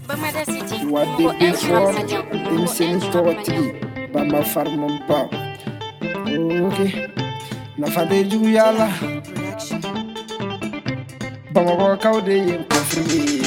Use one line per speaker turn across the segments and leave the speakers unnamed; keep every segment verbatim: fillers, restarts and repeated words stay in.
What they pay for, them saying thirty, but my farm on pop. Okay, na fade juyala, but my work out day for free.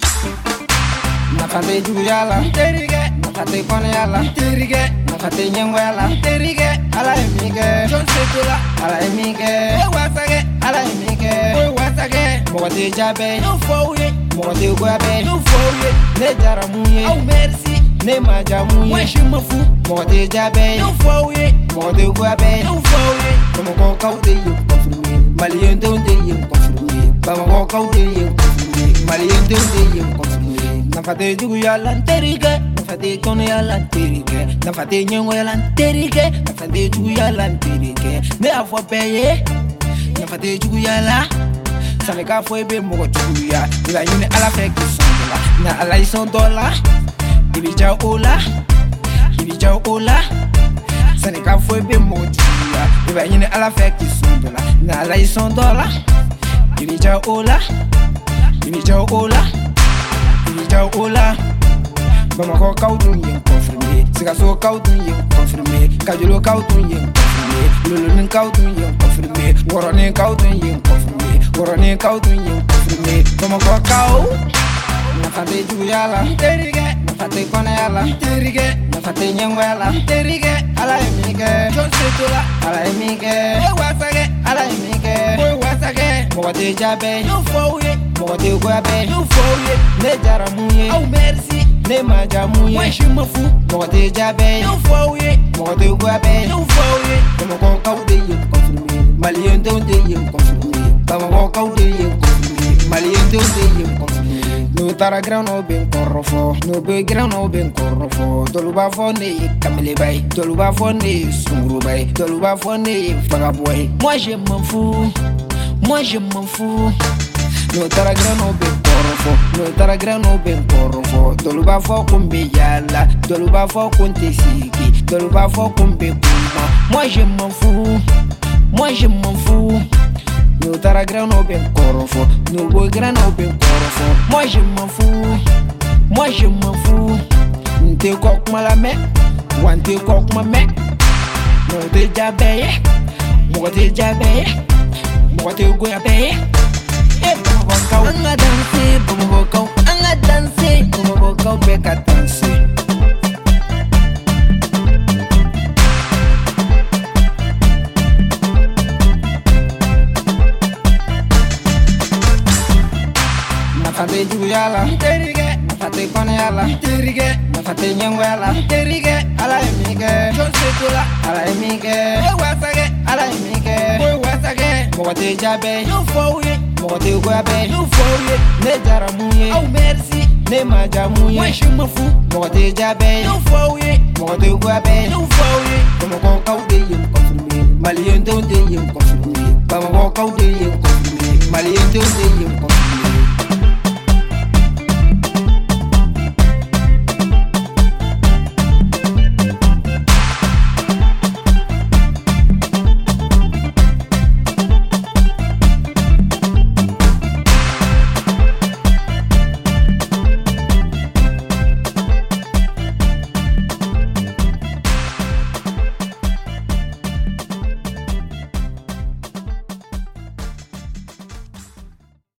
Na fade juyala, na fade koneala, na fade nyangwala, ala emige, John Sekula, ala emige, wasage, ala emige, wasage, mote jabe, no for it. Mote guabe, no for it. Ne jaramuye, oh merci. Ne majamuye, moi je me fous. Mote jabe, no for it. Mote guabe, no for it. Como go kaude you confirmé. Malien donde you confirmé. Bama go kaude you confirmé. Malien donde you confirmé. Na fate jugu ya lanteriga, na fate kono ya lanteriga, na fate nyongo ya lanteriga, na fate jugu ya lanteriga. Ne afwa paye, na fate jugu ya la. Sanika foi be mo tuya ila yune ala fake sondola na ala ison dola ibija ola ibija ola Sanika foi be mo tuya ila yune ala fake sondola na ala ison dola ibija ola ibija ola ibija ola Bama ko kaudun yin confirmé Sika so kaudun yin confirmé Kajulo kaudun yin confirmé Lulu nin kaudun yin confirmé Woro nin kaudun yin confirmé Woro nin kaudun yin confirmé Bama ko kau Na fate juyala Na fate koneyala Na fate nyangwala Ala emige John Sekula Ala emige Wasage Ala emige Wasage Mote jabe No for it Mote guabe No for it Ne jaramuye Oh merci Ne majamuye moi je me fous Mote jabe No for it Mote guabe No for it Bama ko kaude yin confirmé Malien donde yin confirmé Bama ko kaude yin confirmé Malien donde yin confirmé No tara ground no ben korofo No be ground no ben korofo Doluba fone kamele bay Doluba fone sunguru bay Doluba fone fagaboy Moi je m'en fous Moi je m'en fous No tara ground no ben korofo No tara ground no ben korofo Doluba fo kumbe yala Doluba fo kunte siki Doluba fo kumbe kuma Moi je m'en fous Moi je m'en fous No tara ground no ben korofo No boy ground no ben korofo Moi je m'en fous Moi je m'en fous Nte kok malame Wante kok mame Mote jabe Mote jabe Mote goyabe Anga danse, bomo kau, anga danse, bomo kau beka danse. Na fate juyala, na fate koneyala, na fate nyangwala, ala emige, John Sekula, ala emige, wasage, ala emige, wasage, mote jabe, no for it. Mote guabe, no for it. Ne jaramuye, oh merci. Ne majamuye, moi je me fous. Mote jabe, no for it. Mote guabe, no for it. Bama ko kaude yin confirmé. Malien donde yin confirmé. Bama ko kaude yin confirmé. Malien donde yin confirmé.